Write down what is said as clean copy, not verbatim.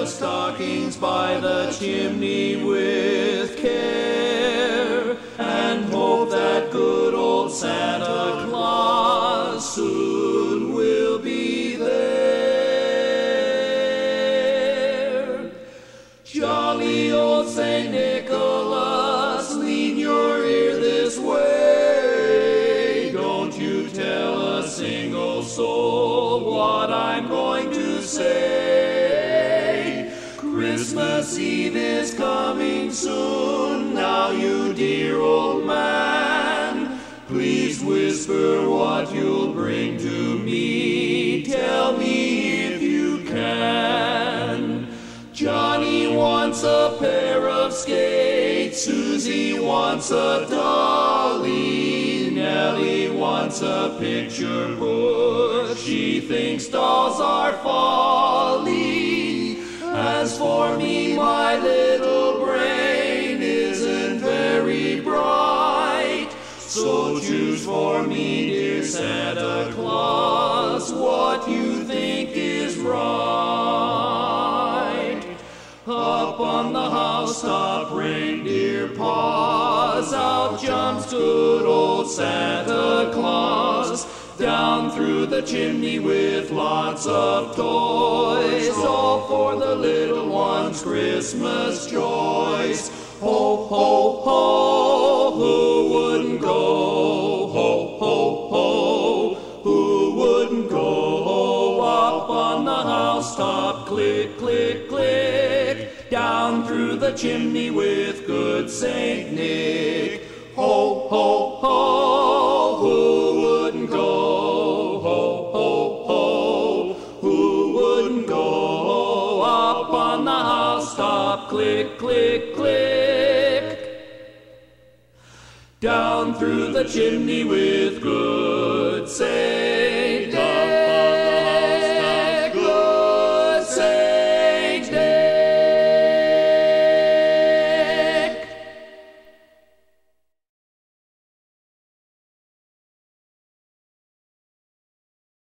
stockings by the chimney with care, and hope that good old Santa Claus soon will be there. Jolly old St. Nicholas, lean your ear this way. Don't you tell a single soul what I'm going to say. Christmas Eve is coming soon, now you dear old man. Please whisper what you'll bring to me, tell me if you can. Johnny wants a pair of skates, Susie wants a dolly, Nellie wants a picture book, she thinks dolls are folly. As for me, my little brain isn't very bright, so choose for me, dear Santa Claus, what you think is right. Up on the housetop, reindeer paws, out jumps good old Santa Claus. Down through the chimney with lots of toys, all for the little ones' Christmas joys. Ho, ho, ho, who wouldn't go? Ho, ho, ho, who wouldn't go? Up on the housetop, click, click, click, down through the chimney with good Saint Nick. Ho, ho, ho, who wouldn't go? Ho, ho, ho, who wouldn't go? Up on the housetop, click, click, click, down through the chimney with good Saint